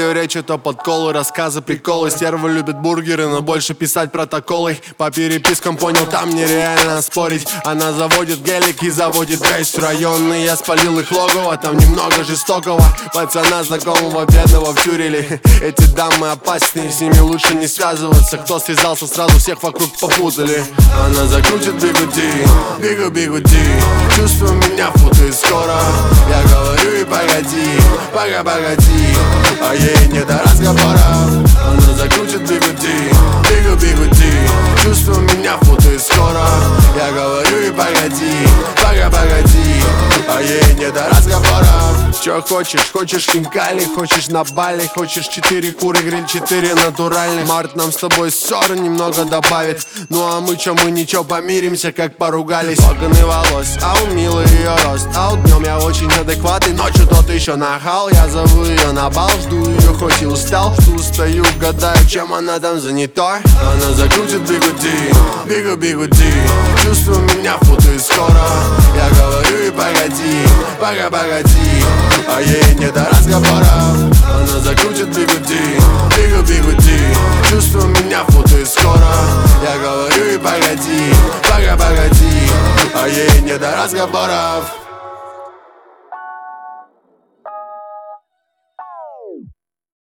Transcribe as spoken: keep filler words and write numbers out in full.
ее речь это подколы, рассказы, приколы. Стерва любит бургеры, но больше писать протоколы. По перепискам понял, там нереально спорить. Она заводит гелик и заводит весь район. И я спалил их логово, там немного жестокого. Пацана знакомого бедного втюрили. Эти дамы опасные, с ними лучше не связываться. Кто связался, сразу всех вокруг попутали. Она закрутит бигуди, бигу-бигуди. Чувствую, меня путает скоро. Я говорю и погоди, пога, погоди. А ей не до разговоров. Она закрутит бигуди, бигу-бигуди. Чувствую, меня путает скоро. Я говорю и погоди, пога, погоди. А ей не до разговоров. Чё хочешь? Хочешь хинкали, хочешь на Бали. Хочешь четыре куры, гриль, четыре натуральных. Март нам с тобой ссоры немного добавит. Ну а мы чё, мы ничего, помиримся, как поругались. Локоны волос, а у милый ее рост. А у днем я очень адекватный, ночью тот еще нахал. Я зову ее на бал, жду ее хоть и устал. Жду, стою, гадаю, чем она там занята. Она закрутит бигуди, бигу-бигуди. Чувствую, меня путает скоро. Я говорю и погоди, пога, погоди. А ей не до разговоров. Она закрутит бигуди, бигу-бигуди. Чувствую, меня путает скоро. Я говорю и погоди, пога, погоди. А ей не до разговоров.